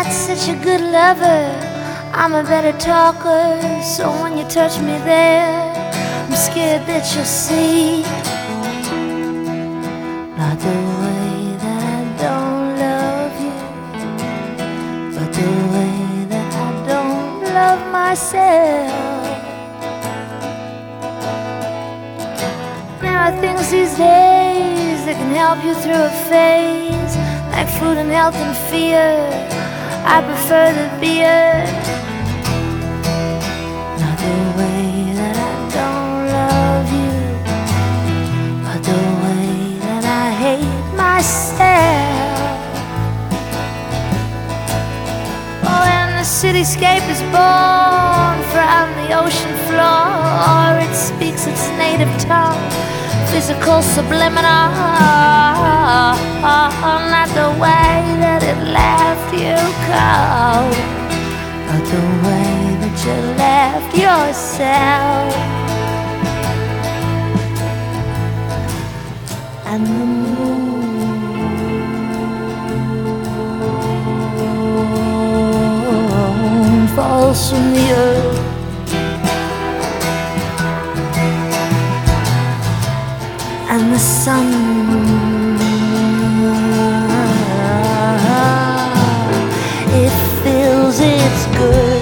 such a good lover. I'm a better talker, so when you touch me there, I'm scared that you'll see not the way that I don't love you, but the way that I don't love myself. There are things these days that can help you through a phase, like food and health and fear. I prefer the beer, not the way that I don't love you, but the way that I hate myself. Oh, and the cityscape is born from the ocean floor. It speaks its native tongue, physical subliminal, not the way that it left you cold, but the way that you left yourself. And the moon falls from the earth, and the sun it feels it's good,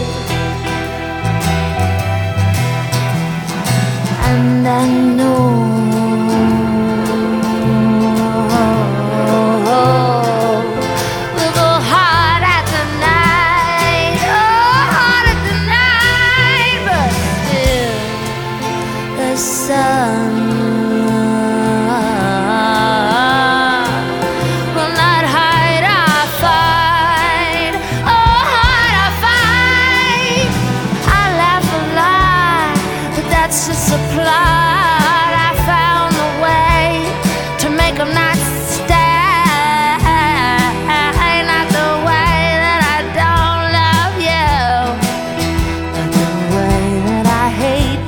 and I know we'll go hard at the night, oh, hard at the night, but still the sun that's just a plot. I found a way to make them not stay, not the way that I don't love you, but the way that I hate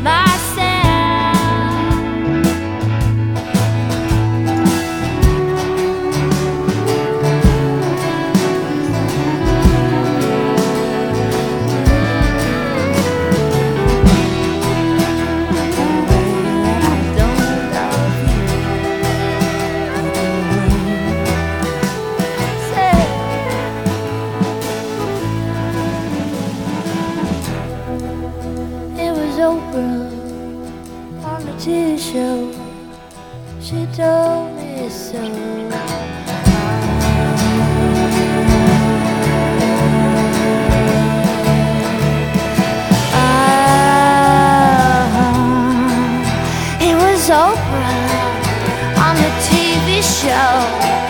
Oprah on the TV show. She told me so. It was Oprah on the TV show.